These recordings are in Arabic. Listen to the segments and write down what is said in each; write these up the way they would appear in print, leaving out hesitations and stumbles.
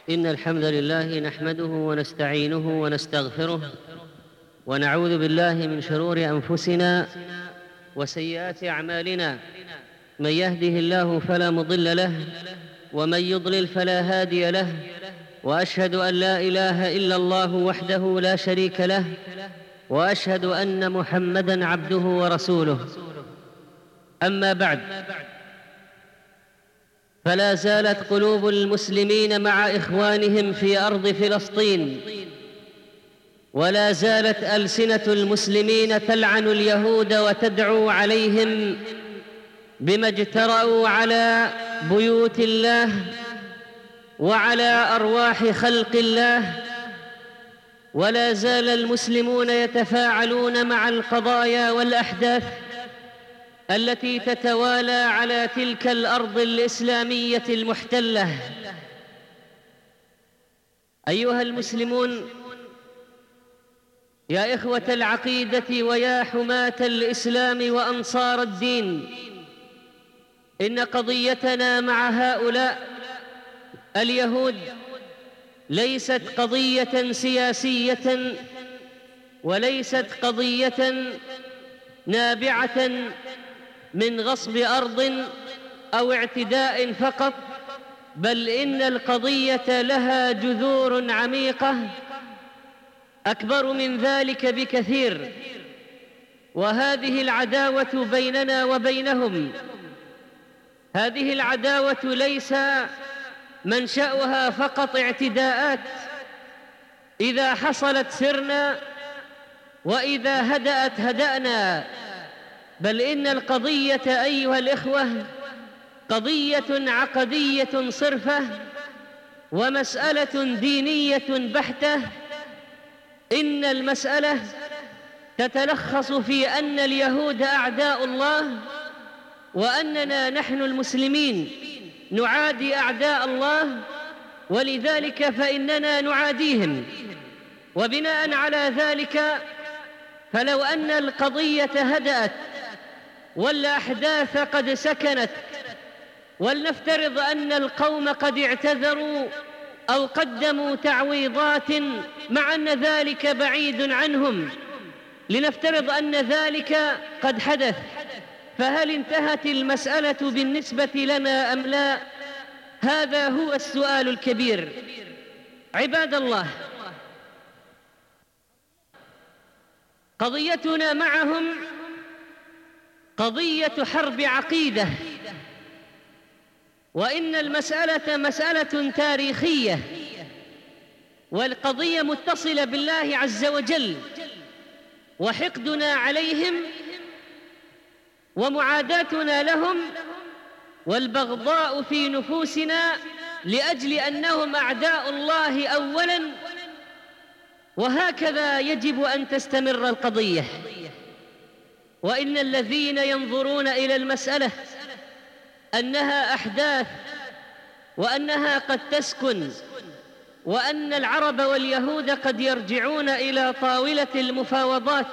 إن الحمد لله نحمده ونستعينه ونستغفره ونعوذ بالله من شرور أنفسنا وسيئات أعمالنا. من يهده الله فلا مضل له ومن يضلل فلا هادي له، وأشهد أن لا إله إلا الله وحده لا شريك له، وأشهد أن محمدًا عبده ورسوله. أما بعد، فلا زالت قلوب المسلمين مع إخوانهم في أرض فلسطين، ولا زالت ألسنة المسلمين تلعن اليهود وتدعو عليهم بما اجترأوا على بيوت الله وعلى أرواح خلق الله. ولا زال المسلمون يتفاعلون مع القضايا والأحداث التي تتوالى على تلك الأرض الإسلامية المحتلة. أيها المسلمون، يا إخوة العقيدة ويا حماة الإسلام وأنصار الدين، إن قضيتنا مع هؤلاء اليهود ليست قضية سياسية، وليست قضية نابعة من غصب أرض أو اعتداء فقط، بل إن القضية لها جذور عميقة أكبر من ذلك بكثير. وهذه العداوة بيننا وبينهم، هذه العداوة ليس منشأها فقط اعتداءات، إذا حصلت سرنا وإذا هدأت هدأنا، بل إن القضية أيها الإخوة قضية عقدية صرفة، ومسألة دينية بحتة. إن المسألة تتلخص في أن اليهود أعداء الله، وأننا نحن المسلمين نعادي أعداء الله، ولذلك فإننا نعاديهم. وبناء على ذلك، فلو أن القضية هدأت والأحداث قد سكنت، ولنفترض أن القوم قد اعتذروا أو قدموا تعويضات مع أن ذلك بعيد عنهم، لنفترض أن ذلك قد حدث، فهل انتهت المسألة بالنسبة لنا أم لا؟ هذا هو السؤال الكبير. عباد الله، قضيتنا معهم قضية حرب عقيدة، وإن المسألة مسألة تاريخية، والقضية متصلة بالله عز وجل، وحقدنا عليهم ومعاداتنا لهم والبغضاء في نفوسنا لأجل أنهم أعداء الله أولاً، وهكذا يجب أن تستمر القضية. وإن الذين ينظرون إلى المسألة أنها أحداث، وأنها قد تسكن، وأن العرب واليهود قد يرجعون إلى طاولة المفاوضات،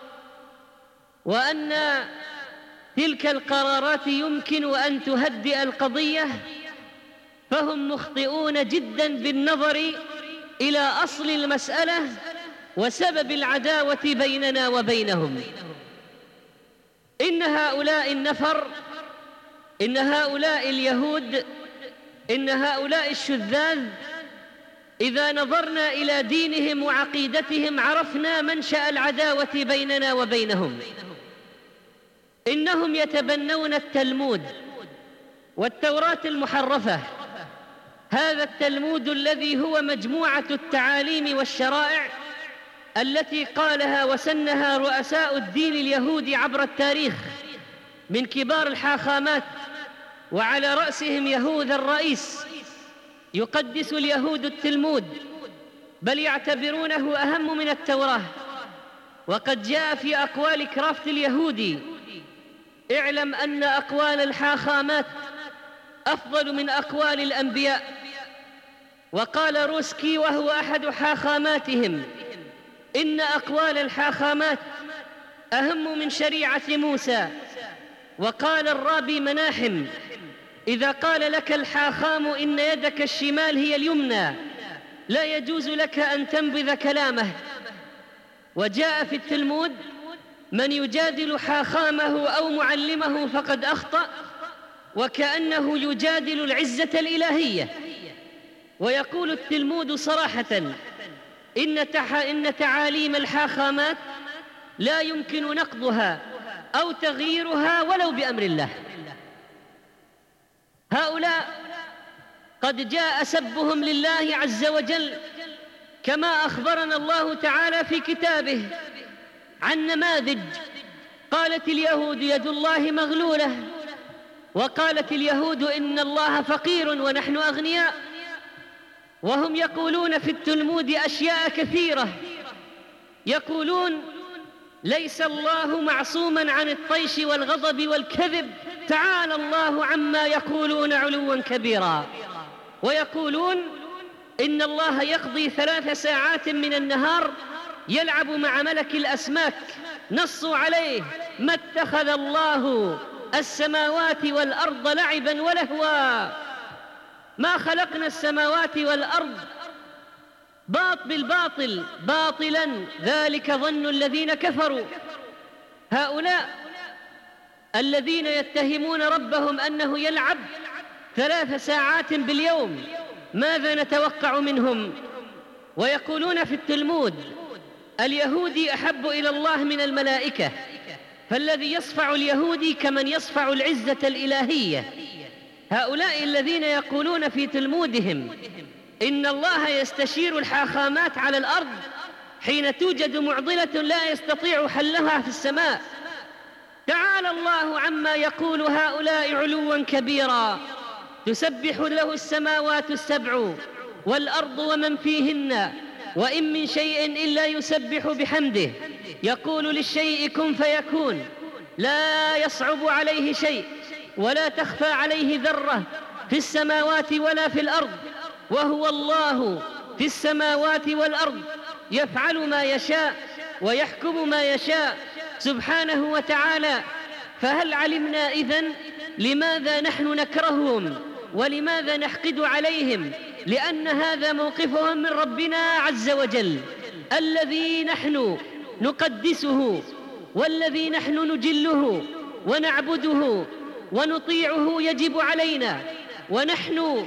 وأن تلك القرارات يمكن أن تهدئ القضية، فهم مخطئون جداً بالنظر إلى أصل المسألة وسبب العداوة بيننا وبينهم. إن هؤلاء النفر، إن هؤلاء اليهود، إن هؤلاء الشذاذ، إذا نظرنا إلى دينهم وعقيدتهم عرفنا منشأ العداوة بيننا وبينهم. إنهم يتبنون التلمود والتوراة المحرفة، هذا التلمود الذي هو مجموعة التعاليم والشرائع التي قالها وسنها رؤساء الدين اليهودي عبر التاريخ من كبار الحاخامات، وعلى رأسهم يهوذا الرئيس. يقدس اليهود التلمود، بل يعتبرونه أهم من التوراة. وقد جاء في أقوال كرافت اليهودي: اعلم أن أقوال الحاخامات أفضل من أقوال الأنبياء. وقال روسكي وهو أحد حاخاماتهم: إن أقوال الحاخامات أهم من شريعة موسى. وقال الرابي مناحم: إذا قال لك الحاخام إن يدك الشمال هي اليمنى لا يجوز لك أن تنبذ كلامه. وجاء في التلمود: من يجادل حاخامه أو معلمه فقد أخطأ، وكأنه يجادل العزة الإلهية. ويقول التلمود صراحة: إن تعاليم الحاخامات لا يمكن نقضها أو تغييرها ولو بأمر الله. هؤلاء قد جاء سبهم لله عز وجل كما أخبرنا الله تعالى في كتابه عن نماذج. قالت اليهود يد الله مغلولة، وقالت اليهود إن الله فقير ونحن أغنياء، وهم يقولون في التلمود أشياء كثيرة. يقولون: ليس الله معصوما عن الطيش والغضب والكذب، تعالى الله عما يقولون علوا كبيرا. ويقولون إن الله يقضي 3 ساعات من النهار يلعب مع ملك الأسماك، نصوا عليه: ما اتخذ الله السماوات والأرض لعبا ولهوا، ما خلقنا السماوات والأرض بالباطل باطلا، ذلك ظن الذين كفروا. هؤلاء الذين يتهمون ربهم أنه يلعب 3 ساعات باليوم، ماذا نتوقع منهم؟ ويقولون في التلمود: اليهودي أحب إلى الله من الملائكة، فالذي يصفع اليهودي كمن يصفع العزة الإلهية. هؤلاء الذين يقولون في تلمودهم إن الله يستشير الحاخامات على الأرض حين توجد معضلة لا يستطيع حلها في السماء، تعالى الله عما يقول هؤلاء علوا كبيرا. تسبح له السماوات السبع والأرض ومن فيهن، وإن من شيء إلا يسبح بحمده، يقول للشيء كن فيكون، لا يصعب عليه شيء ولا تخفى عليه ذرة في السماوات ولا في الأرض، وهو الله في السماوات والأرض، يفعل ما يشاء ويحكم ما يشاء سبحانه وتعالى. فهل علمنا إذن لماذا نحن نكرههم ولماذا نحقد عليهم؟ لأن هذا موقفهم من ربنا عز وجل، الذي نحن نقدسه والذي نحن نجله ونعبده ونطيعه يجب علينا. ونحن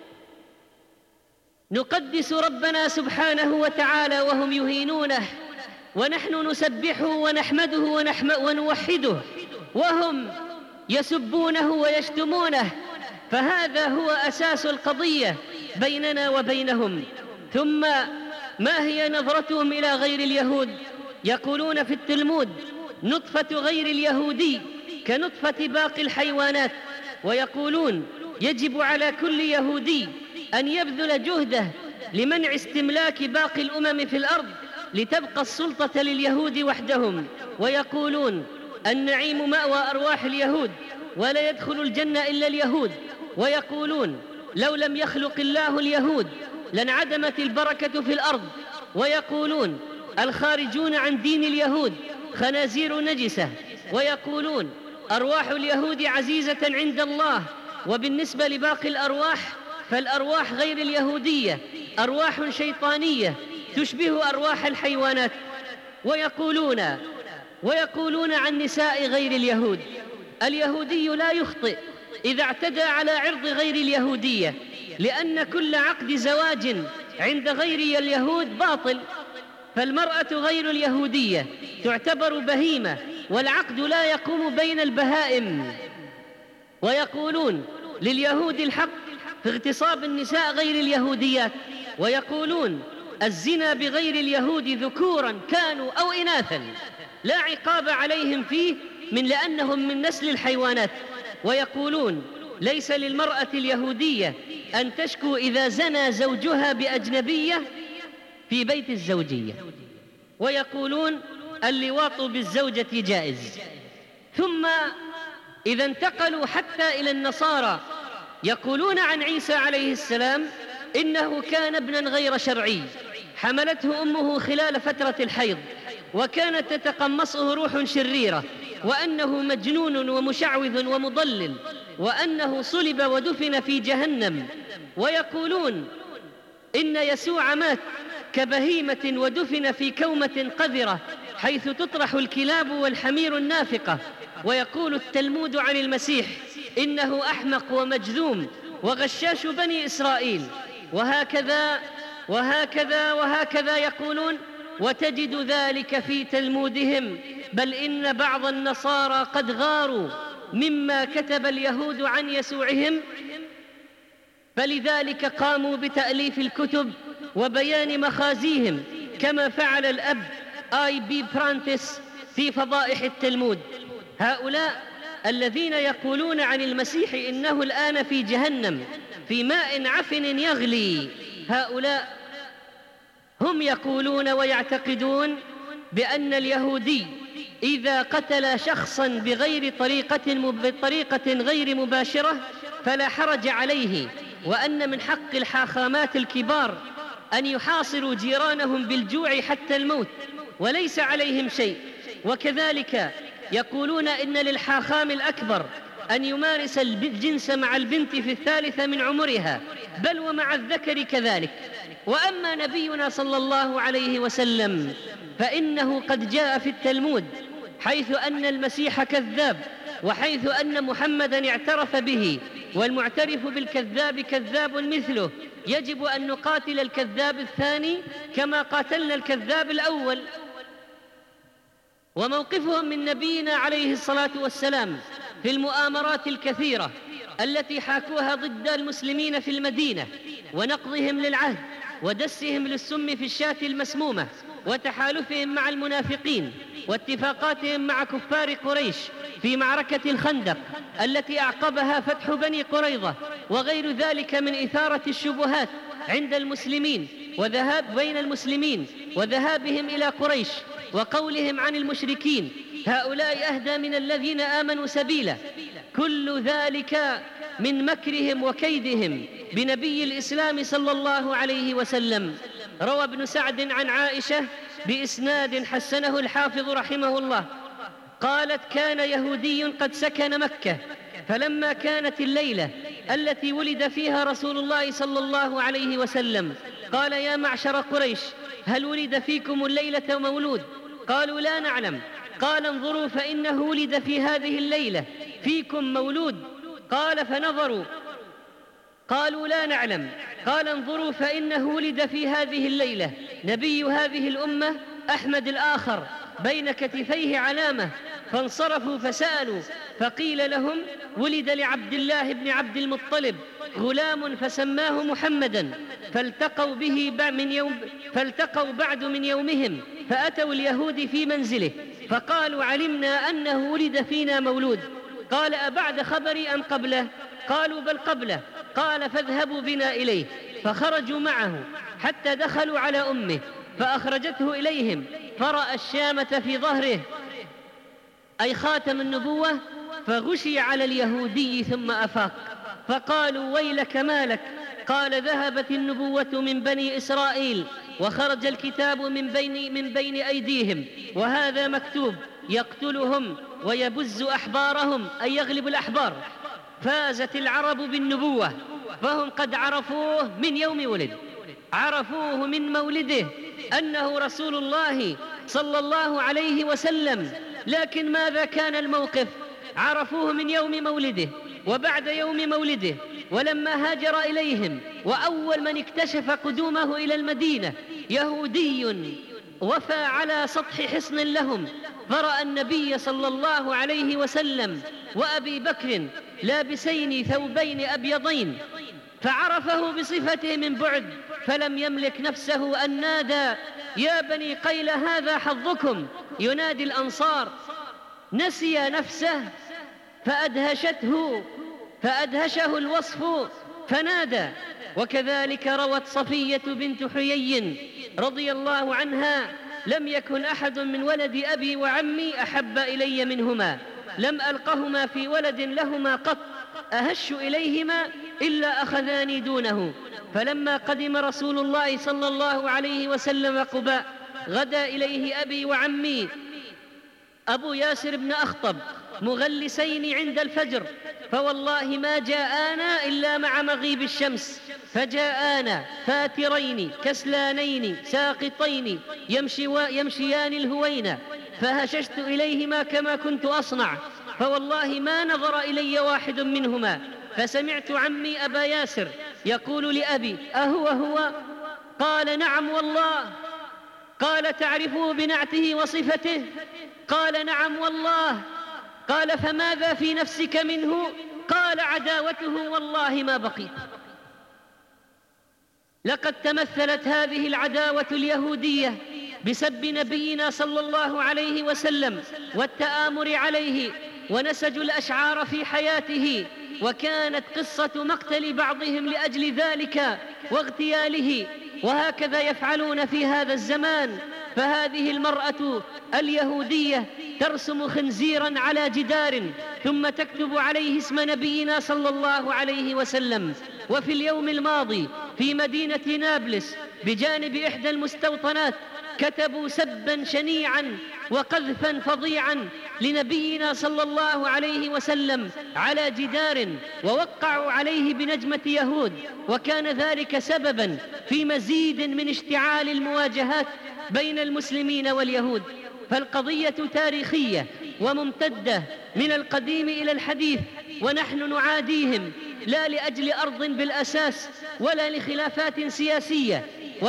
نقدس ربنا سبحانه وتعالى وهم يهينونه، ونحن نسبحه ونحمده ونوحده وهم يسبونه ويشتمونه. فهذا هو أساس القضية بيننا وبينهم. ثم ما هي نظرتهم إلى غير اليهود؟ يقولون في التلمود: نطفة غير اليهودي كنطفة باقي الحيوانات. ويقولون: يجب على كل يهودي أن يبذل جهده لمنع استملاك باقي الأمم في الأرض لتبقى السلطة لليهود وحدهم. ويقولون: النعيم مأوى أرواح اليهود ولا يدخل الجنة إلا اليهود. ويقولون: لو لم يخلق الله اليهود لانعدمت البركة في الأرض. ويقولون: الخارجون عن دين اليهود خنازير نجسة. ويقولون: أرواح اليهود عزيزة عند الله، وبالنسبة لباقي الأرواح فالأرواح غير اليهودية أرواح شيطانية تشبه أرواح الحيوانات. ويقولون عن نساء غير اليهود: اليهودي لا يخطئ إذا اعتدى على عرض غير اليهودية، لأن كل عقد زواج عند غير اليهود باطل، فالمرأة غير اليهودية تعتبر بهيمة، والعقد لا يقوم بين البهائم. ويقولون: لليهود الحق في اغتصاب النساء غير اليهوديات. ويقولون: الزنا بغير اليهود ذكورا كانوا أو إناثا لا عقاب عليهم فيه لأنهم من نسل الحيوانات. ويقولون: ليس للمرأة اليهودية أن تشكو إذا زنى زوجها بأجنبية في بيت الزوجية. ويقولون: اللواط بالزوجة جائز. ثم إذا انتقلوا حتى إلى النصارى، يقولون عن عيسى عليه السلام إنه كان ابنا غير شرعي، حملته أمه خلال فترة الحيض، وكانت تتقمصه روح شريرة، وأنه مجنون ومشعوذ ومضلل. وأنه صلب ودفن في جهنم، ويقولون إن يسوع مات كبهيمة ودفن في كومة قذرة حيث تطرح الكلاب والحمير النافقة. ويقول التلمود عن المسيح إنه أحمق ومجذوم وغشاش بني إسرائيل. وهكذا وهكذا وهكذا يقولون، وتجد ذلك في تلمودهم. بل إن بعض النصارى قد غاروا مما كتب اليهود عن يسوعهم، فلذلك قاموا بتأليف الكتب وبيان مخازيهم، كما فعل الأب آي.بي. برانتس في فضائح التلمود. هؤلاء الذين يقولون عن المسيح إنه الآن في جهنم في ماء عفن يغلي، هؤلاء هم يقولون ويعتقدون بأن اليهودي إذا قتل شخصاً بغير طريقة غير مباشرة فلا حرج عليه، وأن من حق الحاخامات الكبار أن يحاصروا جيرانهم بالجوع حتى الموت وليس عليهم شيء. وكذلك يقولون إن للحاخام الأكبر أن يمارس الجنس مع البنت في 3 من عمرها، بل ومع الذكر كذلك. وأما نبينا صلى الله عليه وسلم فإنه قد جاء في التلمود حيث أن المسيح كذاب، وحيث أن محمدًا اعترف به، والمعترف بالكذاب كذاب مثله، يجب أن نقاتل الكذاب الثاني كما قاتلنا الكذاب الأول. وموقفهم من نبينا عليه الصلاة والسلام في المؤامرات الكثيرة التي حاكوها ضد المسلمين في المدينة، ونقضهم للعهد، ودسهم للسم في الشاة المسمومة، وتحالفهم مع المنافقين، واتفاقاتهم مع كفار قريش في معركة الخندق التي أعقبها فتح بني قريظة، وغير ذلك من إثارة الشبهات عند المسلمين وذهاب بين المسلمين وذهابهم إلى قريش وقولهم عن المشركين هؤلاء أهدى من الذين آمنوا سبيلا. كل ذلك من مكرهم وكيدهم بنبي الإسلام صلى الله عليه وسلم. روى ابن سعد عن عائشة بإسناد حسنه الحافظ رحمه الله قالت: كان يهودي قد سكن مكة، فلما كانت الليلة التي ولد فيها رسول الله صلى الله عليه وسلم قال: يا معشر قريش، هل ولد فيكم الليلة مولود؟ قالوا: لا نعلم. قال: انظروا فإنه ولد في هذه الليلة فيكم مولود. قال: فنظروا قالوا: لا نعلم. قال: انظروا فإنه ولد في هذه الليلة نبي هذه الأمة أحمد الآخر بين كتفيه علامة. فانصرفوا فسألوا، فقيل لهم: ولد لعبد الله بن عبد المطلب غلام فسماه محمدا. فالتقوا بعد من يومهم، فأتوا اليهود في منزله فقالوا: علمنا أنه ولد فينا مولود. قال: أبعد خبري أم قبله؟ قالوا: بل قبله. قال: فاذهبوا بنا إليه. فخرجوا معه حتى دخلوا على أمه فأخرجته إليهم، فرأى الشامة في ظهره أي خاتم النبوة، فغشي على اليهودي ثم أفاق. فقالوا: ويلك ما لك؟ قال: ذهبت النبوة من بني إسرائيل وخرج الكتاب من بين أيديهم، وهذا مكتوب يقتلهم ويبز أحبارهم أي يغلب الأحبار. فازت العرب بالنبوة، فهم قد عرفوه من يوم ولد، عرفوه من مولده أنه رسول الله صلى الله عليه وسلم. لكن ماذا كان الموقف؟ عرفوه من يوم مولده وبعد يوم مولده، ولما هاجر إليهم وأول من اكتشف قدومه إلى المدينة يهودي وفى على سطح حصن لهم، فرأى النبي صلى الله عليه وسلم وأبي بكر لابسين ثوبين أبيضين، فعرفه بصفته من بعد، فلم يملك نفسه أن نادى: يا بني قيل هذا حظكم، ينادي الأنصار. نسي نفسه فأدهشه الوصف فنادى. وكذلك روت صفية بنت حيي رضي الله عنها: لم يكن أحد من ولد أبي وعمي أحب إلي منهما، لم ألقهما في ولد لهما قط أهش إليهما إلا أخذاني دونه. فلما قدم رسول الله صلى الله عليه وسلم قباء غدا إليه أبي وعمي أبو ياسر بن أخطب مغلسين عند الفجر، فوالله ما جاءانا إلا مع مغيب الشمس، فجاءانا فاترين كسلانين ساقطين يمشيان الهوينا، فهششت إليهما كما كنت أصنع، فوالله ما نظر إلي واحد منهما. فسمعت عمي أبا ياسر يقول لأبي: أهو؟ قال: نعم والله. قال: تعرفه بنعته وصفته؟ قال: نعم والله. قال: فماذا في نفسك منه؟ قال: عداوته والله ما بقيت. لقد تمثلت هذه العداوة اليهودية بسب نبينا صلى الله عليه وسلم والتآمر عليه، ونسجوا الأشعار في حياته، وكانت قصة مقتل بعضهم لأجل ذلك واغتياله، وهكذا يفعلون في هذا الزمان. فهذه المرأة اليهودية ترسم خنزيرا على جدار ثم تكتب عليه اسم نبينا صلى الله عليه وسلم. وفي اليوم الماضي في مدينة نابلس بجانب إحدى المستوطنات كتبوا سبا شنيعا وقذفا فظيعا لنبينا صلى الله عليه وسلم على جدار، ووقعوا عليه بنجمة يهود، وكان ذلك سببا في مزيد من اشتعال المواجهات بين المسلمين واليهود. فالقضية تاريخية وممتدة من القديم إلى الحديث، ونحن نعاديهم لا لأجل أرض بالأساس ولا لخلافات سياسية،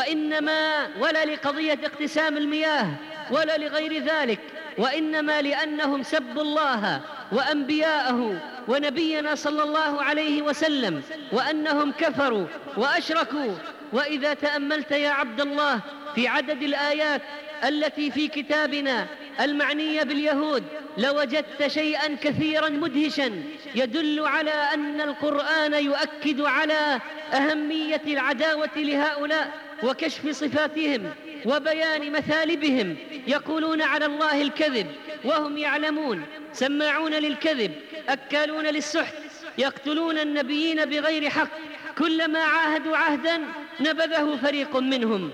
ولا لقضية اقتسام المياه ولا لغير ذلك، وإنما لأنهم سبوا الله وأنبياءه ونبينا صلى الله عليه وسلم، وأنهم كفروا وأشركوا. وإذا تأملت يا عبد الله في عدد الآيات التي في كتابنا المعنية باليهود لوجدت شيئا كثيرا مدهشا يدل على أن القرآن يؤكد على أهمية العداوة لهؤلاء وكشف صفاتهم وبيان مثالبهم. يقولون على الله الكذب وهم يعلمون، سماعون للكذب، أكالون للسحت، يقتلون النبيين بغير حق، كلما عاهدوا عهدا نبذه فريق منهم،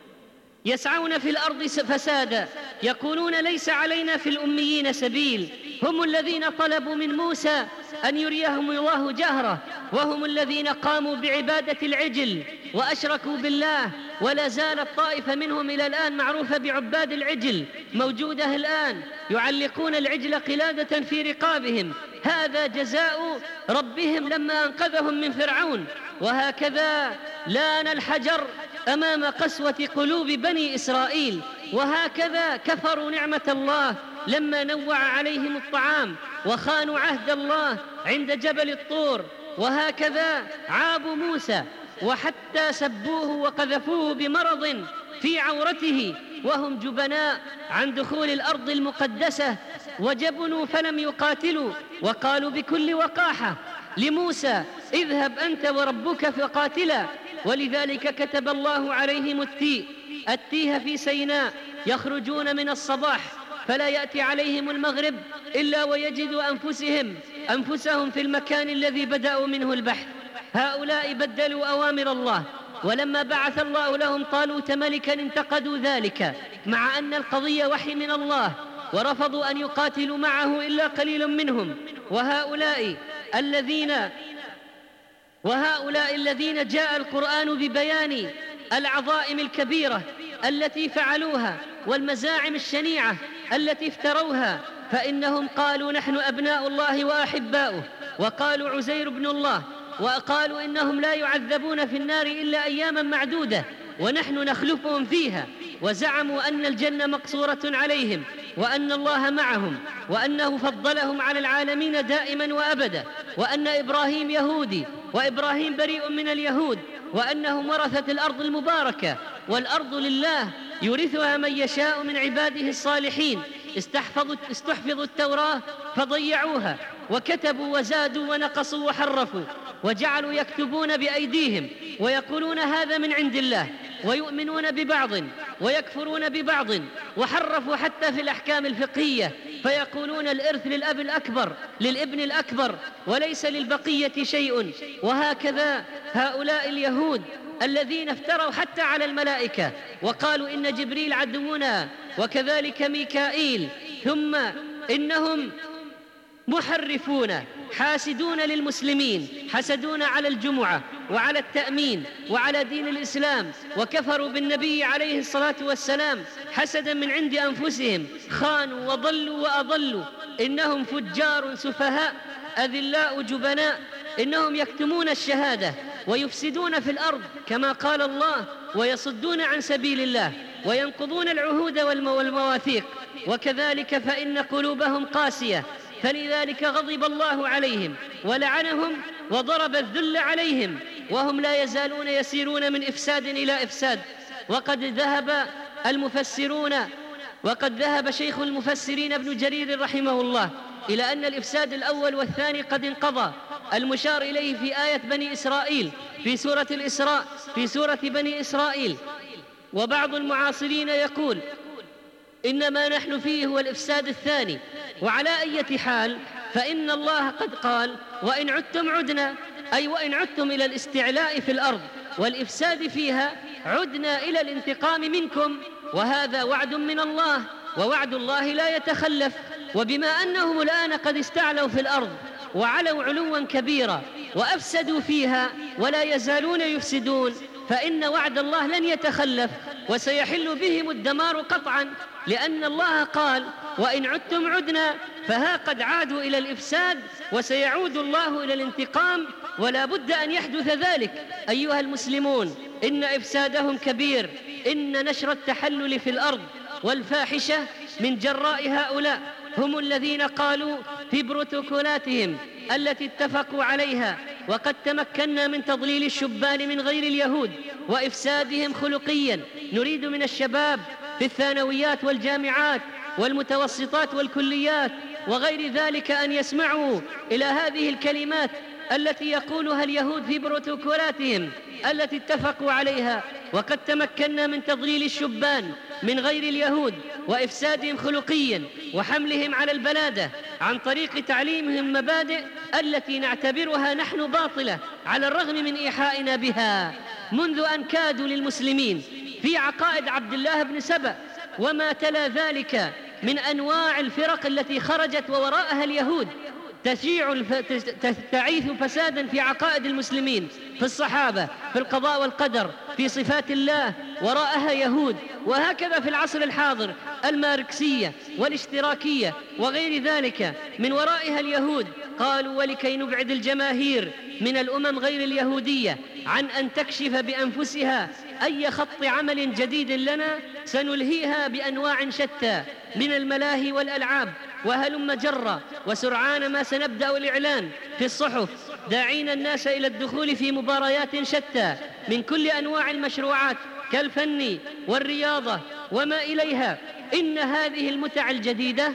يسعون في الأرض فسادا، يقولون ليس علينا في الأميين سبيل. هم الذين طلبوا من موسى أن يريهم الله جهرة، وهم الذين قاموا بعبادة العجل وأشركوا بالله، ولا زالت طائفة منهم إلى الآن معروفة بعباد العجل موجودة الآن، يعلقون العجل قلادة في رقابهم، هذا جزاء ربهم لما أنقذهم من فرعون. وهكذا لان الحجر أمام قسوة قلوب بني إسرائيل، وهكذا كفروا نعمة الله لما نوع عليهم الطعام وخانوا عهد الله عند جبل الطور، وهكذا عابوا موسى وحتى سبوه وقذفوه بمرض في عورته وهم جبناء عن دخول الأرض المقدسة، وجبنوا فلم يقاتلوا، وقالوا بكل وقاحة لموسى: اذهب أنت وربك فقاتلا. ولذلك كتب الله عليهم التيه في سيناء، يخرجون من الصباح فلا يأتي عليهم المغرب إلا ويجدوا أنفسهم في المكان الذي بدأوا منه البحث. هؤلاء بدلوا أوامر الله، ولما بعث الله لهم طالوت ملكا انتقدوا ذلك مع أن القضية وحي من الله، ورفضوا أن يقاتلوا معه إلا قليل منهم. وهؤلاء الذين جاء القرآن ببيان العظائم الكبيرة التي فعلوها والمزاعم الشنيعة التي افتروها، فإنهم قالوا نحن أبناء الله وأحباؤه، وقالوا عزير بن الله، وقالوا إنهم لا يعذبون في النار إلا أياما معدودة ونحن نخلفهم فيها، وزعموا أن الجنة مقصورة عليهم وأن الله معهم وأنه فضلهم على العالمين دائما وأبدا، وأن إبراهيم يهودي وإبراهيم بريء من اليهود، وأنهم ورثة الأرض المباركة، والأرض لله يورثها من يشاء من عباده الصالحين. استحفظوا التوراة فضيعوها، وكتبوا وزادوا ونقصوا وحرفوا، وجعلوا يكتبون بأيديهم ويقولون هذا من عند الله، ويؤمنون ببعض ويكفرون ببعض، وحرفوا حتى في الأحكام الفقهية، فيقولون الإرث للابن الأكبر وليس للبقية شيء. وهكذا هؤلاء اليهود الذين افتروا حتى على الملائكة وقالوا إن جبريل عدونا وكذلك ميكائيل، ثم إنهم محرفون حاسدون للمسلمين، حسدون على الجمعة وعلى التأمين وعلى دين الإسلام، وكفروا بالنبي عليه الصلاة والسلام حسدا من عند أنفسهم، خانوا وضلوا وأضلوا. إنهم فجار سفهاء أذلاء جبناء، إنهم يكتمون الشهادة ويفسدون في الأرض كما قال الله، ويصدون عن سبيل الله وينقضون العهود والمواثيق. وكذلك فإن قلوبهم قاسية، فلذلك غضب الله عليهم ولعنهم وضرب الذل عليهم، وهم لا يزالون يسيرون من إفساد إلى إفساد. وقد ذهب شيخ المفسرين ابن جرير رحمه الله إلى أن الإفساد الأول والثاني قد انقضى، المشار إليه في آية بني إسرائيل في سورة الإسراء في سورة بني إسرائيل. وبعض المعاصرين يقول إنما نحن فيه هو الإفساد الثاني. وعلى أي حال فإن الله قد قال وإن عدتم عدنا، أي وإن عدتم إلى الاستعلاء في الأرض والإفساد فيها عدنا إلى الانتقام منكم، وهذا وعد من الله، ووعد الله لا يتخلف. وبما أنهم الآن قد استعلوا في الأرض وعلوا علوا كبيرا وأفسدوا فيها ولا يزالون يفسدون، فإن وعد الله لن يتخلف وسيحل بهم الدمار قطعا، لأن الله قال وإن عدتم عدنا، فها قد عادوا إلى الإفساد وسيعود الله إلى الانتقام، ولا بد أن يحدث ذلك. أيها المسلمون، إن إفسادهم كبير، إن نشر التحلل في الأرض والفاحشة من جراء هؤلاء هم الذين قالوا في بروتوكولاتهم التي اتفقوا عليها وقد تمكنا من تضليل الشبان من غير اليهود وإفسادهم خلقيا. نريد من الشباب في الثانويات والجامعات والمتوسطات والكليات وغير ذلك أن يسمعوا إلى هذه الكلمات التي يقولها اليهود في بروتوكولاتهم التي اتفقوا عليها: وقد تمكنا من تضليل الشبان من غير اليهود وإفسادهم خلقيا وحملهم على البلادة عن طريق تعليمهم مبادئ التي نعتبرها نحن باطلة على الرغم من إيحائنا بها، منذ أن كادوا للمسلمين في عقائد عبد الله بن سبأ وما تلا ذلك من أنواع الفرق التي خرجت ووراءها اليهود تعيث فسادا في عقائد المسلمين، في الصحابة، في القضاء والقدر، في صفات الله، وراءها يهود. وهكذا في العصر الحاضر الماركسية والاشتراكية وغير ذلك من ورائها اليهود. قالوا: ولكي نبعد الجماهير من الأمم غير اليهودية عن أن تكشف بأنفسها أي خط عمل جديد لنا، سنلهيها بأنواع شتى من الملاهي والألعاب وهلم جرا، وسرعان ما سنبدأ الإعلان في الصحف داعين الناس إلى الدخول في مباريات شتى من كل أنواع المشروعات كالفن والرياضة وما إليها. إن هذه المتع الجديدة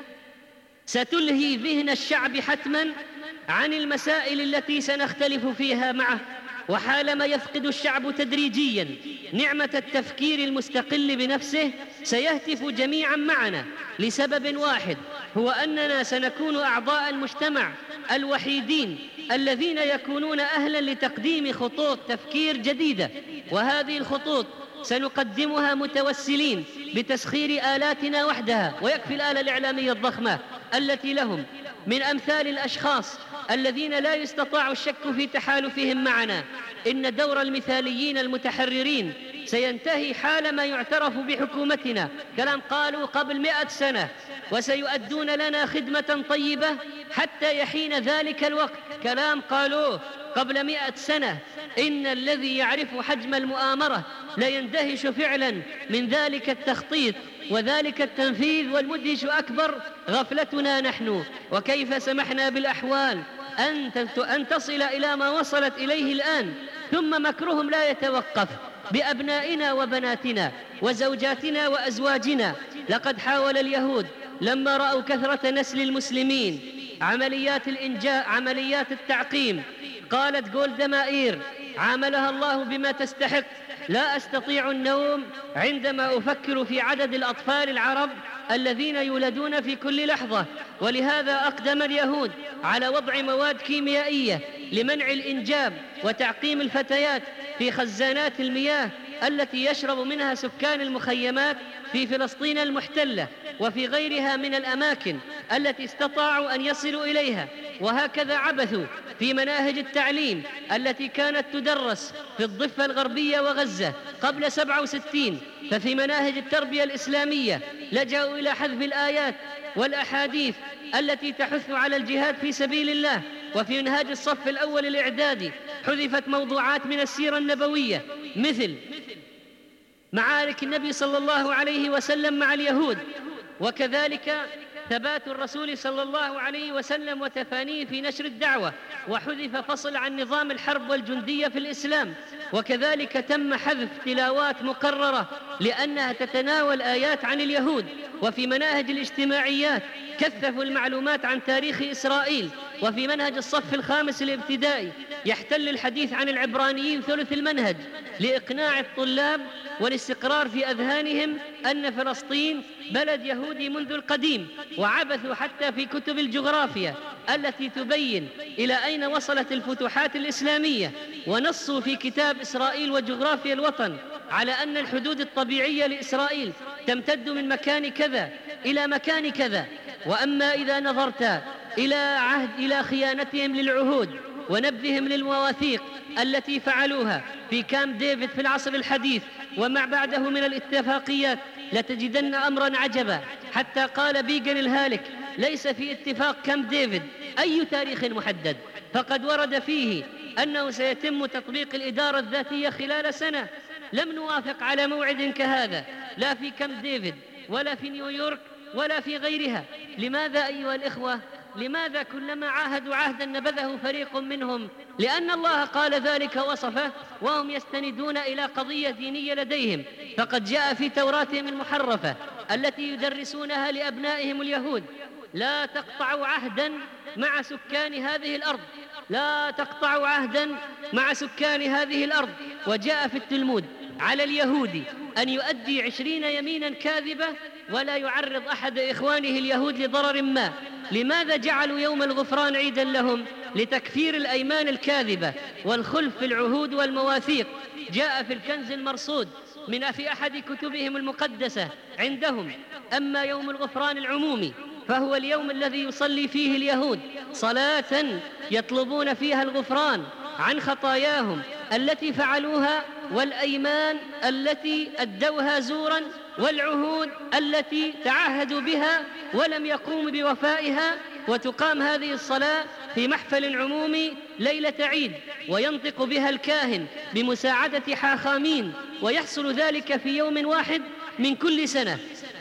ستلهي ذهن الشعب حتما عن المسائل التي سنختلف فيها معه، وحالما يفقد الشعب تدريجيا نعمة التفكير المستقل بنفسه سيهتف جميعا معنا لسبب واحد، هو أننا سنكون أعضاء المجتمع الوحيدين الذين يكونون أهلا لتقديم خطوط تفكير جديدة. وهذه الخطوط سنقدمها متوسلين بتسخير آلاتنا وحدها، ويكفي الآلة الإعلامية الضخمة التي لهم من أمثال الأشخاص الذين لا يستطاع الشك في تحالفهم معنا. إن دور المثاليين المتحررين سينتهي حالما يعترف بحكومتنا، كلام قالوا قبل 100 سنة، وسيؤدون لنا خدمة طيبة حتى يحين ذلك الوقت، كلام قالوه قبل 100 سنة. إن الذي يعرف حجم المؤامرة لا يندهش فعلا من ذلك التخطيط وذلك التنفيذ، والمدهش أكبر غفلتنا نحن، وكيف سمحنا بالأحوال أن تصل إلى ما وصلت إليه الآن. ثم مكرهم لا يتوقف بأبنائنا وبناتنا وزوجاتنا وأزواجنا. لقد حاول اليهود لما رأوا كثرة نسل المسلمين عمليات الإنجاء، عمليات التعقيم. قالت جولدا مائير عاملها الله بما تستحق: لا أستطيع النوم عندما أفكر في عدد الأطفال العرب الذين يولدون في كل لحظة. ولهذا أقدم اليهود على وضع مواد كيميائية لمنع الإنجاب وتعقيم الفتيات في خزانات المياه التي يشرب منها سكان المخيمات في فلسطين المحتلة وفي غيرها من الأماكن. التي استطاعوا أن يصلوا إليها. وهكذا عبثوا في مناهج التعليم التي كانت تدرس في الضفة الغربية وغزة قبل 67. ففي مناهج التربية الإسلامية لجأوا إلى حذف الآيات والأحاديث التي تحث على الجهاد في سبيل الله. وفي منهاج الصف الأول الإعدادي حذفت موضوعات من السيرة النبوية مثل معارك النبي صلى الله عليه وسلم مع اليهود، وكذلك ثبات الرسول صلى الله عليه وسلم وتفانيه في نشر الدعوة، وحذف فصل عن نظام الحرب والجندية في الإسلام. وكذلك تم حذف تلاوات مقررة لأنها تتناول آيات عن اليهود. وفي مناهج الاجتماعيات كثفوا المعلومات عن تاريخ إسرائيل. وفي منهج الصف الخامس الابتدائي يحتل الحديث عن العبرانيين ثلث المنهج لإقناع الطلاب والاستقرار في أذهانهم أن فلسطين بلد يهودي منذ القديم. وعبثوا حتى في كتب الجغرافيا التي تبين إلى أين وصلت الفتوحات الإسلامية، ونصوا في كتاب إسرائيل وجغرافيا الوطن على أن الحدود الطبيعية لإسرائيل تمتد من مكان كذا إلى مكان كذا. وأما إذا نظرت إلى خيانتهم للعهود ونبذهم للمواثيق التي فعلوها في كامب ديفيد في العصر الحديث وما بعده من الاتفاقيات لتجدن أمرا عجبا، حتى قال بيغن الهالك: ليس في اتفاق كامب ديفيد أي تاريخ محدد، فقد ورد فيه أنه سيتم تطبيق الإدارة الذاتية خلال سنة. لم نوافق على موعد كهذا لا في كامب ديفيد ولا في نيويورك ولا في غيرها. لماذا أيها الإخوة؟ لماذا كلما عاهدوا عهدا نبذه فريق منهم؟ لأن الله قال ذلك وصفه، وهم يستندون إلى قضية دينية لديهم. فقد جاء في توراتهم المحرفة التي يدرسونها لأبنائهم اليهود: لا تقطعوا عهدا مع سكان هذه الأرض، لا تقطعوا عهدا مع سكان هذه الأرض. وجاء في التلمود على اليهودي أن يؤدي 20 يمينا كاذبة ولا يعرض أحد إخوانه اليهود لضرر ما. لماذا جعلوا يوم الغفران عيدا لهم؟ لتكفير الأيمان الكاذبة والخلف في العهود والمواثيق. جاء في الكنز المرصود في أحد كتبهم المقدسة عندهم: أما يوم الغفران العمومي فهو اليوم الذي يصلي فيه اليهود صلاة يطلبون فيها الغفران عن خطاياهم التي فعلوها، والأيمان التي أدوها زورا، والعهود التي تعهدوا بها ولم يقوموا بوفائها. وتقام هذه الصلاة في محفل عمومي ليلة عيد، وينطق بها الكاهن بمساعدة حاخامين، ويحصل ذلك في يوم واحد من كل سنة.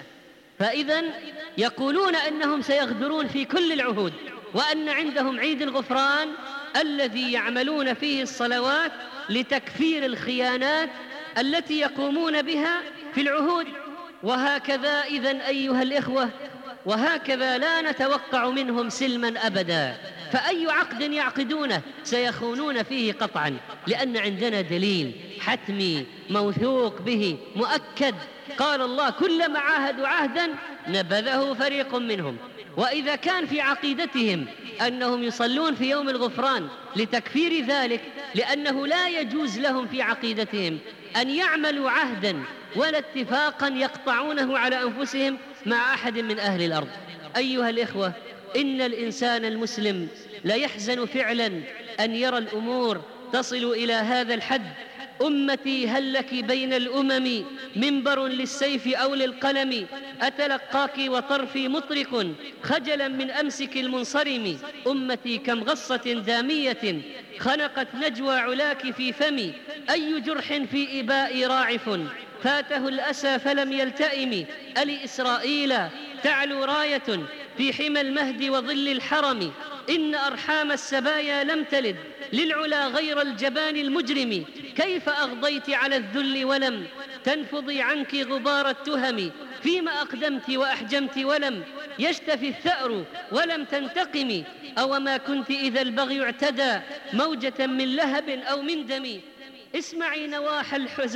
فإذن يقولون أنهم سيغدرون في كل العهود، وأن عندهم عيد الغفران الذي يعملون فيه الصلوات لتكفير الخيانات التي يقومون بها في العهود. وهكذا إذن أيها الإخوة، وهكذا لا نتوقع منهم سلما أبدا. فأي عقد يعقدونه سيخونون فيه قطعا، لأن عندنا دليل حتمي موثوق به مؤكد. قال الله: كلما عاهدوا عهدا نبذه فريق منهم. وإذا كان في عقيدتهم أنهم يصلون في يوم الغفران لتكفير ذلك، لأنه لا يجوز لهم في عقيدتهم أن يعملوا عهدا ولا اتفاقا يقطعونه على أنفسهم مع أحد من أهل الأرض. أيها الإخوة، إن الإنسان المسلم لا يحزن فعلا أن يرى الأمور تصل إلى هذا الحد. أمتي هل لك بين الأمم منبر للسيف أو للقلم؟ أتلقاك وطرفي مطرق خجلا من أمسك المنصرم. أمتي كم غصة دامية خنقت نجوى علاك في فمي. أي جرح في إبائي راعف فاته الأسى فلم يلتئم. ألي إسرائيل تعلو راية في حمى المهد وظل الحرم. إن أرحام السبايا لم تلد للعلا غير الجبان المجرم. كيف أغضيت على الذل ولم تنفضي عنك غبار التهم؟ فيما أقدمت وأحجمت ولم يشتفي الثأر ولم تنتقم. أو ما كنت إذا البغي اعتدى موجة من لهب أو من دم. اسمعي نواح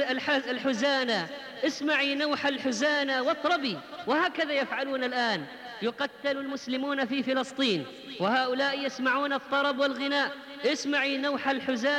الحزانة، اسمعي نوح الحزانة واطربي. وهكذا يفعلون الآن، يقتل المسلمون في فلسطين وهؤلاء يسمعون الطرب والغناء. اسمعي نوح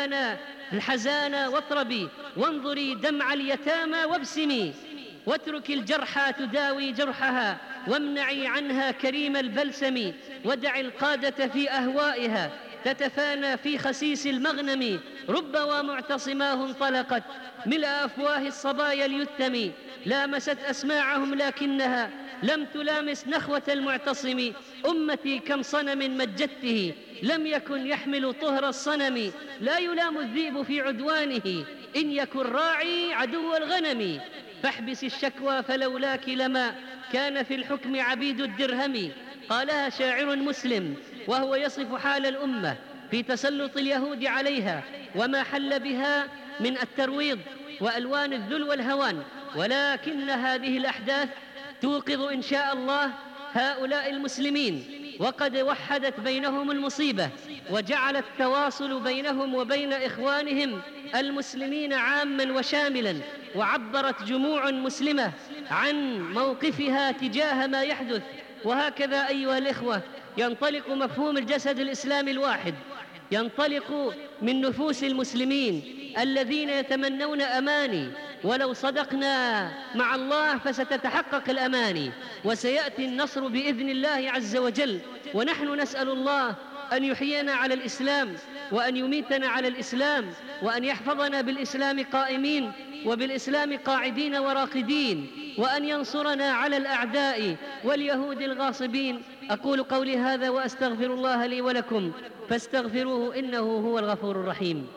الحزانة واطربي، وانظري دمع اليتامى وابسمي، واترك الجرحى تداوي جرحها. وامنعي عنها كريم البلسم، ودع القادة في أهوائها تتفانى في خسيس المغنم. رب ومعتصماه انطلقت ملء أفواه الصبايا اليتم، لامست أسماعهم لكنها لم تلامس نخوة المعتصم. أمتي كم صنم مجدته لم يكن يحمل طهر الصنم، لا يلام الذئب في عدوانه إن يكن راعي عدو الغنم. فاحبس الشكوى فلولاك لما كان في الحكم عبيد الدرهم. قالها شاعر مسلم وهو يصف حال الأمة في تسلط اليهود عليها وما حل بها من الترويض وألوان الذل والهوان. ولكن هذه الأحداث توقظ إن شاء الله هؤلاء المسلمين، وقد وحدت بينهم المصيبة وجعلت التواصل بينهم وبين إخوانهم المسلمين عاما وشاملا. وعبرت جموع مسلمة عن موقفها تجاه ما يحدث. وهكذا أيها الإخوة ينطلق مفهوم الجسد الإسلامي الواحد، ينطلق من نفوس المسلمين الذين يتمنون أماني، ولو صدقنا مع الله فستتحقق الأماني وسيأتي النصر بإذن الله عز وجل. ونحن نسأل الله أن يحيينا على الإسلام وأن يميتنا على الإسلام، وأن يحفظنا بالإسلام قائمين وبالإسلام قاعدين وراقدين، وأن ينصرنا على الأعداء واليهود الغاصبين. أقول قولي هذا وأستغفر الله لي ولكم فاستغفروه إنه هو الغفور الرحيم.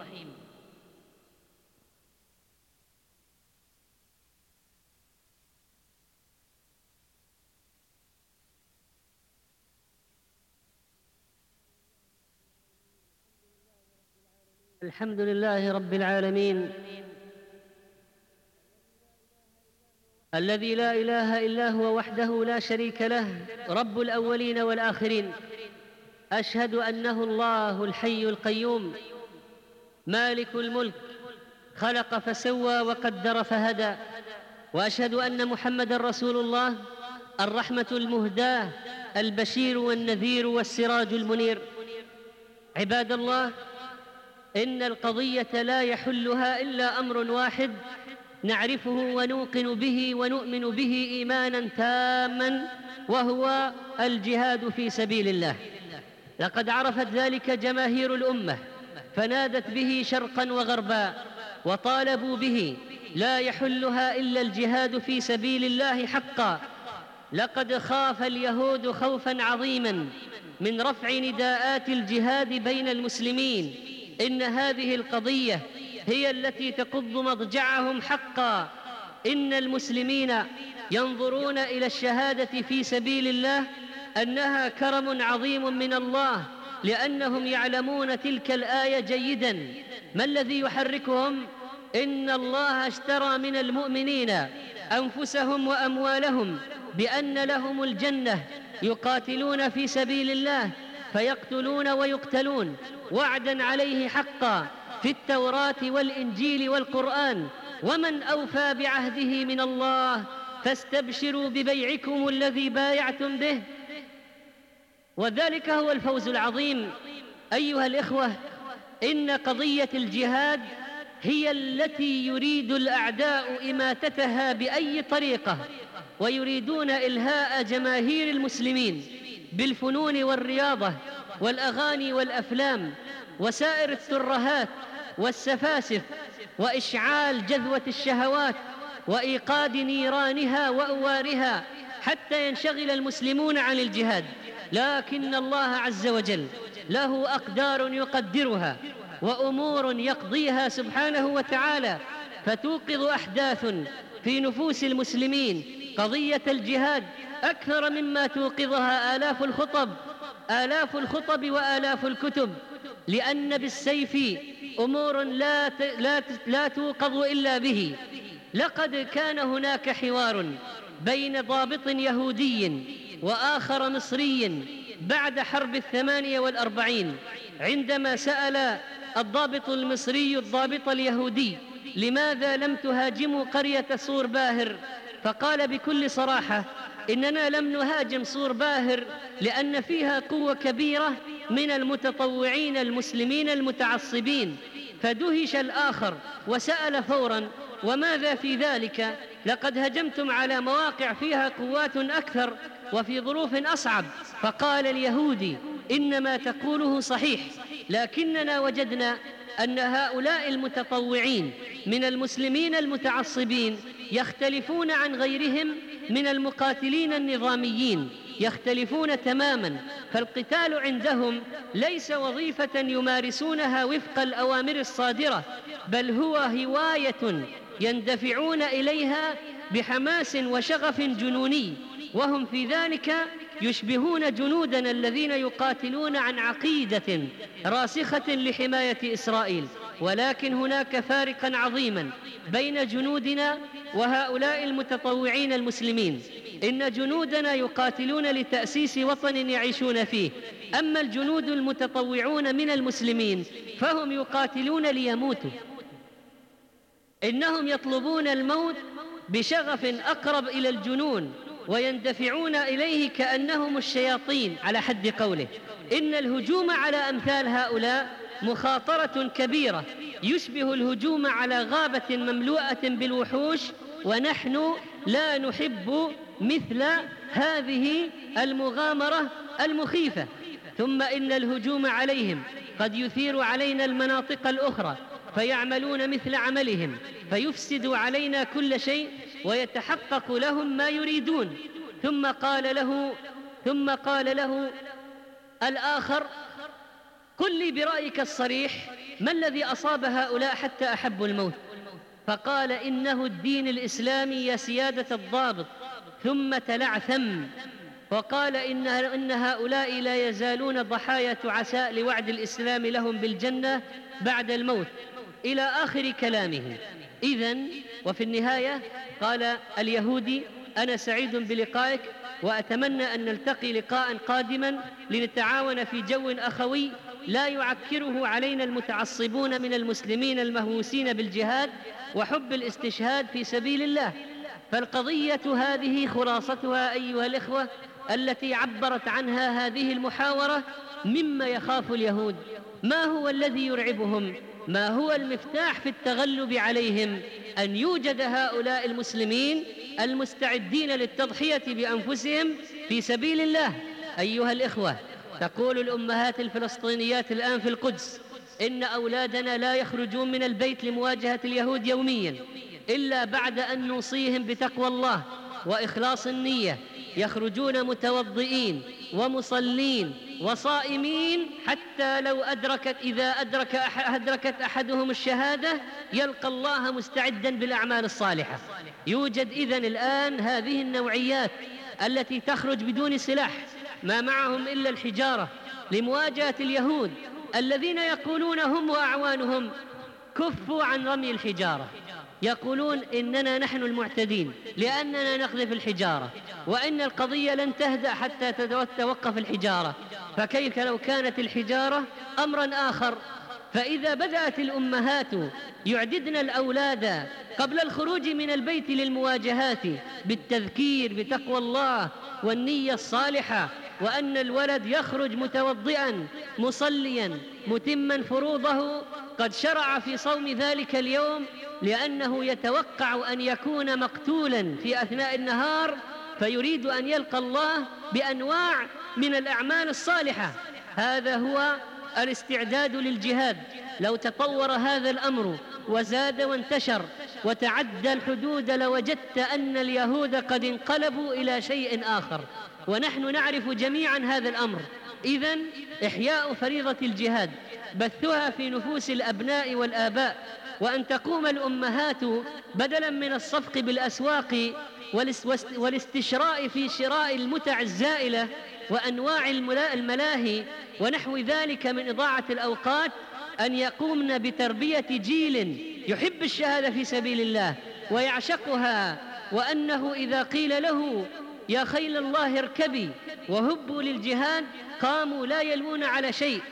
الحمد لله رب العالمين الذي لا إله إلا هو وحده لا شريك له، رب الأولين والآخرين. أشهد أنه الله الحي القيوم مالك الملك، خلق فسوى وقدر فهدى. وأشهد أن محمدًا رسول الله، الرحمة المهداة، البشير والنذير والسراج المنير. عباد الله، إن القضية لا يحلها إلا أمر واحد نعرفه ونوقن به ونؤمن به إيمانا تاما، وهو الجهاد في سبيل الله. لقد عرفت ذلك جماهير الأمة فنادت به شرقا وغربا وطالبوا به، لا يحلها إلا الجهاد في سبيل الله حقا. لقد خاف اليهود خوفا عظيما من رفع نداءات الجهاد بين المسلمين. إن هذه القضية هي التي تقض مضجعهم حقا. إن المسلمين ينظرون إلى الشهادة في سبيل الله أنها كرم عظيم من الله، لأنهم يعلمون تلك الآية جيدا. ما الذي يحركهم؟ إن الله اشترى من المؤمنين أنفسهم وأموالهم بأن لهم الجنة، يقاتلون في سبيل الله فيقتلون ويقتلون، وعدا عليه حقا في التوراة والإنجيل والقرآن. ومن أوفى بعهده من الله؟ فاستبشروا ببيعكم الذي بايعتم به، وذلك هو الفوز العظيم. أيها الإخوة، إن قضية الجهاد هي التي يريد الأعداء إماتتها بأي طريقة، ويريدون إلهاء جماهير المسلمين بالفنون والرياضة والأغاني والأفلام وسائر الترهات والسفاسف، وإشعال جذوة الشهوات وإيقاد نيرانها وأوارها حتى ينشغل المسلمون عن الجهاد. لكن الله عز وجل له أقدار يقدرها وأمور يقضيها سبحانه وتعالى، فتوقظ أحداث في نفوس المسلمين قضية الجهاد أكثر مما توقظها آلاف الخطب وآلاف الكتب. لأن بالسيف أمور لا توقظ إلا به. لقد كان هناك حوار بين ضابط يهودي وآخر مصري بعد حرب 48، عندما سأل الضابط المصري الضابط اليهودي: لماذا لم تهاجموا قرية صور باهر؟ فقال بكل صراحة: إننا لم نهاجم صور باهر لأن فيها قوة كبيرة من المتطوعين المسلمين المتعصبين. فدهش الآخر وسأل فورا: وماذا في ذلك؟ لقد هجمتم على مواقع فيها قوات أكثر. وفي ظروف أصعب، فقال اليهودي: إنما تقوله صحيح، لكننا وجدنا أن هؤلاء المتطوعين من المسلمين المتعصبين يختلفون عن غيرهم من المقاتلين النظاميين، يختلفون تماما، فالقتال عندهم ليس وظيفة يمارسونها وفق الأوامر الصادرة، بل هو هواية يندفعون إليها بحماس وشغف جنوني، وهم في ذلك يشبهون جنودنا الذين يقاتلون عن عقيدة راسخة لحماية إسرائيل. ولكن هناك فارقا عظيما بين جنودنا وهؤلاء المتطوعين المسلمين. إن جنودنا يقاتلون لتأسيس وطن يعيشون فيه، أما الجنود المتطوعون من المسلمين فهم يقاتلون ليموتوا. إنهم يطلبون الموت بشغف أقرب إلى الجنون، ويندفعون إليه كأنهم الشياطين، على حد قوله. إن الهجوم على أمثال هؤلاء مخاطرة كبيرة، يشبه الهجوم على غابة مملوءة بالوحوش، ونحن لا نحب مثل هذه المغامرة المخيفة. ثم إن الهجوم عليهم قد يثير علينا المناطق الأخرى، فيعملون مثل عملهم، فيفسدوا علينا كل شيء، ويتحقق لهم ما يريدون. ثم قال له الآخر: قل لي برأيك الصريح، ما الذي أصاب هؤلاء حتى أحبوا الموت؟ فقال: إنه الدين الإسلامي يا سيادة الضابط. ثم تلعثم وقال: إن هؤلاء لا يزالون ضحايا عساء لوعد الإسلام لهم بالجنة بعد الموت، إلى آخر كلامه. إذن وفي النهاية قال اليهودي: أنا سعيد بلقائك، وأتمنى أن نلتقي لقاء قادما لنتعاون في جو أخوي لا يعكره علينا المتعصبون من المسلمين المهووسين بالجهاد وحب الاستشهاد في سبيل الله. فالقضية هذه خلاصتها أيها الإخوة التي عبرت عنها هذه المحاورة. مما يخاف اليهود؟ ما هو الذي يرعبهم؟ ما هو المفتاح في التغلب عليهم؟ أن يوجد هؤلاء المسلمين المستعدين للتضحية بأنفسهم في سبيل الله. أيها الإخوة، تقول الأمهات الفلسطينيات الآن في القدس: إن أولادنا لا يخرجون من البيت لمواجهة اليهود يوميا إلا بعد أن نوصيهم بتقوى الله وإخلاص النية، يخرجون متوضئين ومصلين وصائمين، حتى لو إذا أدركت أحدهم الشهادة يلقى الله مستعدا بالأعمال الصالحة. يوجد إذن الآن هذه النوعيات التي تخرج بدون سلاح، ما معهم إلا الحجارة، لمواجهة اليهود الذين يقولون هم وأعوانهم: كفوا عن رمي الحجارة. يقولون إننا نحن المعتدين لأننا نقذف الحجارة، وإن القضية لن تهدأ حتى تتوقف الحجارة. فكيف لو كانت الحجارة أمرا آخر؟ فإذا بدأت الأمهات يعددن الأولاد قبل الخروج من البيت للمواجهات بالتذكير بتقوى الله والنية الصالحة، وأن الولد يخرج متوضئا مصليا متما فروضه، قد شرع في صوم ذلك اليوم لأنه يتوقع أن يكون مقتولا في أثناء النهار، فيريد أن يلقى الله بأنواع من الأعمال الصالحة. هذا هو الاستعداد للجهاد. لو تطور هذا الأمر وزاد وانتشر وتعدى الحدود لوجدت أن اليهود قد انقلبوا إلى شيء آخر، ونحن نعرف جميعا هذا الأمر. إذن إحياء فريضة الجهاد، بثها في نفوس الأبناء والآباء، وأن تقوم الأمهات بدلا من الصفق بالأسواق والاستشراء في شراء المتع الزائلة وأنواع الملاهي ونحو ذلك من إضاعة الأوقات، أن يقومن بتربية جيل يحب الشهادة في سبيل الله ويعشقها، وأنه إذا قيل له: يا خيل الله اركبي وهبوا للجهاد، قاموا لا يلوون على شيء،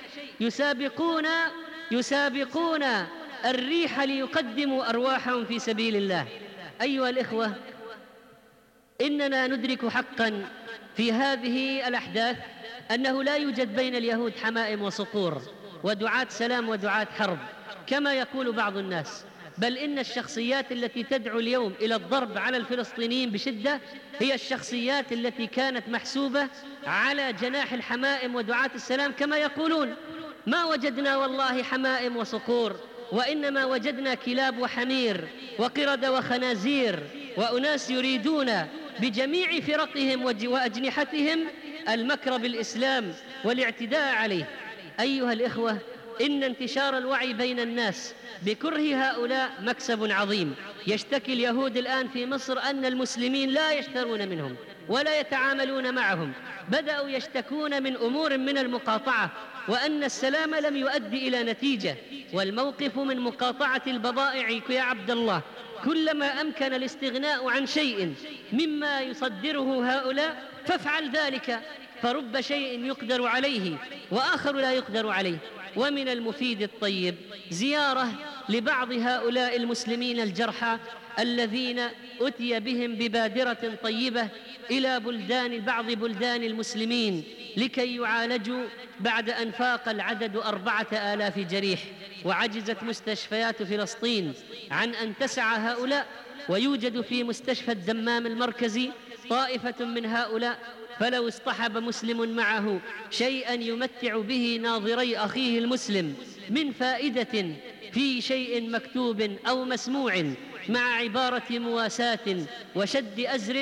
يسابقون الريح ليقدموا أرواحهم في سبيل الله. أيها الإخوة، إننا ندرك حقا في هذه الأحداث أنه لا يوجد بين اليهود حمائم وصقور ودعاة سلام ودعاة حرب كما يقول بعض الناس، بل إن الشخصيات التي تدعو اليوم إلى الضرب على الفلسطينيين بشدة هي الشخصيات التي كانت محسوبة على جناح الحمائم ودعاة السلام كما يقولون. ما وجدنا والله حمائم وصقور، وإنما وجدنا كلاب وحمير وقردة وخنازير، وأناس يريدون بجميع فرقهم وأجنحتهم المكر بالإسلام والاعتداء عليه. أيها الإخوة، إن انتشار الوعي بين الناس بكره هؤلاء مكسب عظيم. يشتكي اليهود الآن في مصر أن المسلمين لا يشترون منهم ولا يتعاملون معهم، بدأوا يشتكون من أمور من المقاطعة، وأن السلام لم يؤدي إلى نتيجة. والموقف من مقاطعة البضائع يا عبد الله، كلما أمكن الاستغناء عن شيء مما يصدره هؤلاء فافعل ذلك، فرب شيء يقدر عليه وآخر لا يقدر عليه. ومن المفيد الطيب زيارة لبعض هؤلاء المسلمين الجرحى الذين أتي بهم ببادرة طيبة إلى بعض بلدان المسلمين لكي يعالجوا بعد أن فاق العدد 4000 جريح، وعجزت مستشفيات فلسطين عن أن تسع هؤلاء. ويوجد في مستشفى الدمام المركزي طائفة من هؤلاء، فلو اصطحب مسلم معه شيئا يمتع به ناظري أخيه المسلم من فائدة في شيء مكتوب أو مسموع مع عبارة مواساة وشد أزر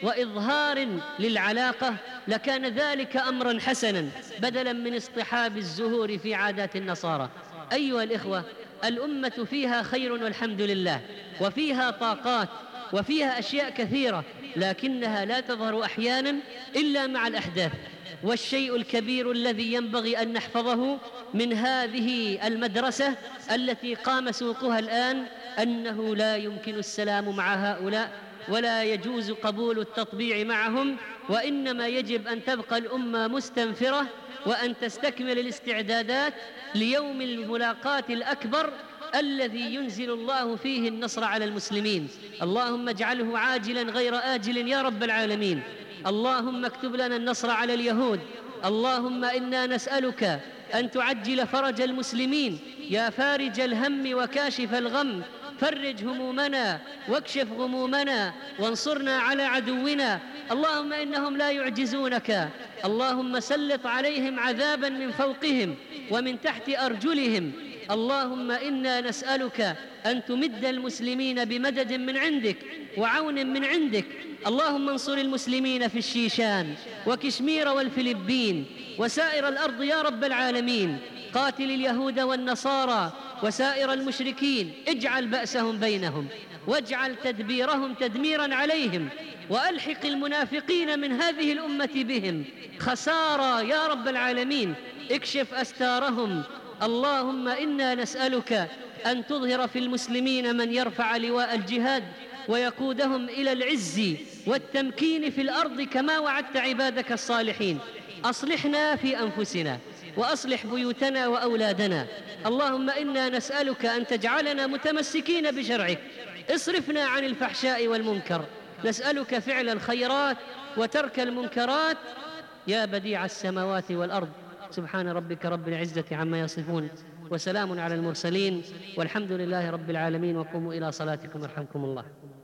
وإظهار للعلاقة، لكان ذلك أمرا حسنا بدلا من اصطحاب الزهور في عادات النصارى. أيها الإخوة، الأمة فيها خير والحمد لله، وفيها طاقات وفيها أشياء كثيرة، لكنها لا تظهر أحيانا إلا مع الأحداث. والشيء الكبير الذي ينبغي أن نحفظه من هذه المدرسة التي قام سوقها الآن أنه لا يمكن السلام مع هؤلاء ولا يجوز قبول التطبيع معهم، وإنما يجب أن تبقى الأمة مستنفرة وأن تستكمل الاستعدادات ليوم الملاقاة الأكبر الذي ينزل الله فيه النصر على المسلمين. اللهم اجعله عاجلا غير آجل يا رب العالمين. اللهم اكتب لنا النصر على اليهود. اللهم إنا نسألك أن تعجل فرج المسلمين يا فارج الهم وكاشف الغم، فرج همومنا واكشف غمومنا وانصرنا على عدونا. اللهم إنهم لا يعجزونك. اللهم سلط عليهم عذابا من فوقهم ومن تحت أرجلهم. اللهم إنا نسألك أن تمد المسلمين بمدد من عندك وعون من عندك. اللهم انصر المسلمين في الشيشان وكشمير والفلبين وسائر الأرض يا رب العالمين. قاتل اليهود والنصارى وسائر المشركين، اجعل بأسهم بينهم واجعل تدبيرهم تدميرا عليهم، وألحق المنافقين من هذه الأمة بهم خسارى يا رب العالمين. اكشف أستارهم. اللهم إنا نسألك أن تظهر في المسلمين من يرفع لواء الجهاد ويقودهم إلى العز والتمكين في الأرض كما وعدت عبادك الصالحين. أصلحنا في أنفسنا وأصلح بيوتنا وأولادنا. اللهم إنا نسألك أن تجعلنا متمسكين بشرعك. اصرفنا عن الفحشاء والمنكر. نسألك فعل الخيرات وترك المنكرات يا بديع السماوات والأرض. سبحان ربك رب العزة عما يصفون، وسلام على المرسلين، والحمد لله رب العالمين. وقوموا إلى صلاتكم يرحمكم الله.